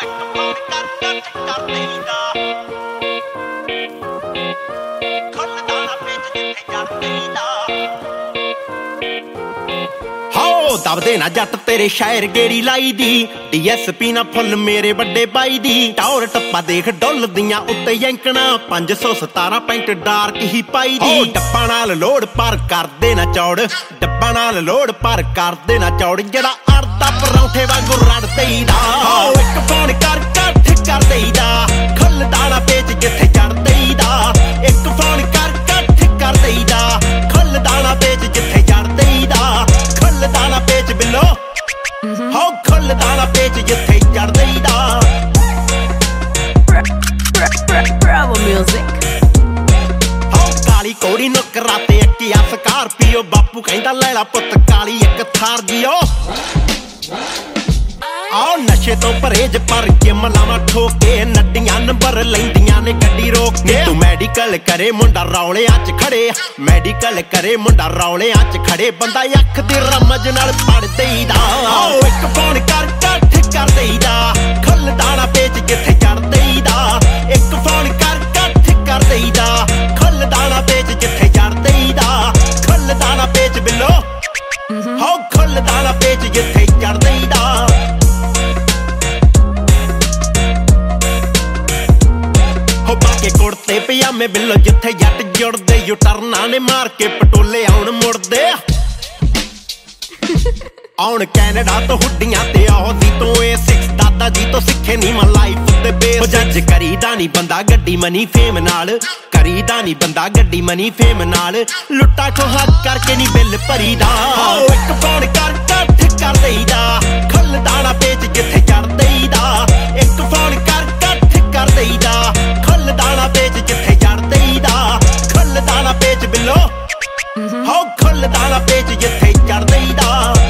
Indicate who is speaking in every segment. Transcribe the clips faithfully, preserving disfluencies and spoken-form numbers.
Speaker 1: दबदे ना जट तेरे शायर गेड़ी लाई दी डी एस पी ना फुल मेरे बड़े बाई दी टौर टप्पा देख डुल दियां उत्ते यंकना पांच सौ सतारा पैंट डार्क ही पाई दी डब्बा नाल लोड पार कर दे ना चौड़ डब्बा नाल लोड पार कर दे ना चौड़ जड़ा अड़दा परौंठे वांगू रड़ देईदा एक फोन कर कट कर देईदा खुलदा ना पेच जिथे चढ़ देईदा एक फोन कर कट कर देईदा खुलदा ना पेच जिथे चढ़ देईदा खुलदा ना पेच बिलो हो खुलदा ना पेच जिथे चढ़ देईदा
Speaker 2: Bravo music
Speaker 1: हो काली कोड़ी नु कराते अक्किया स्कार्पियो बापू कहंदा लैला पुੱਤ काली एक थार जियो आओ नशे तो परहेज पर जिम लावा ठोके नड्डियां नंबर लैंदियां ने गड्डी रोक के तू मेडिकल करे मुंडा रौलियां च खड़े मेडिकल करे मुंडा रौलियां च खड़े बंदा अख दी रमज नाल पड़ देईदा आओ एक फोन कर कट कर देईदा खुलदा ना पेच जिथे चढ़ देईदा एक फोन कर कट कर देईदा खुलदा ना पेच जिथे चढ़ देईदा खुलदा ना पेच बिलो हो खुलदा ना पेच जिथे चढ़ देईदा के कुड़ते पजामे बिल्लो जिथे जट जुड़दे यूटरना ने मार के पटोले आउण मुड़दे आउण कैनेडा तो हुड्डियां ते औदी तो ए सिक्स दादा जी तो सिखे नी मैं लाइफ दे बेस जज करीदा नी बंदा गड्डी मनी फेम नाल करीदा नी बंदा गड्डी मनी फेम नाल लुट्टा ठोहा करके नी बिल भरीदा एक फोन कर कट कर देईदा खुलदा ना पेच जिथे चढ़ देईदा एक फोन कर कट कर देईदा खुलदा ना पेच जिथे चढ़ देईदा खुलदा ना पेच बिलो हो खुलदा ना पेच जिथे चढ़ देईदा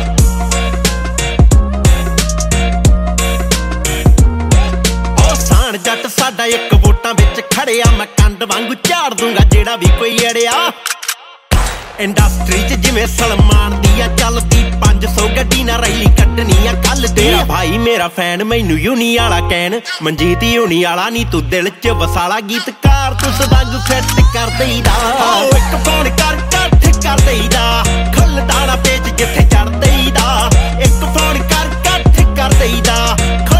Speaker 1: ओ साण जट साडा एक वोटां विच खड़िया मैं कंड वांगू झाड़ दूंगा जेड़ा भी कोई अड़िया इंडस्ट्री च जिवें सलमान दिया चलदी पांच सौ गड्डी ना रैली कड्डनी आ कल तेरा भाई मेरा फैन मैनू यूनी आला कैन मनजीत यूनी आला नी तू दिल च वसाला गीतकार तू सदांग फिट कर देईदा एक फोन कर कट कर देईदा खुलदा ना पेच जिथे चढ़ देईदा एक फोन कर कट कर देईदा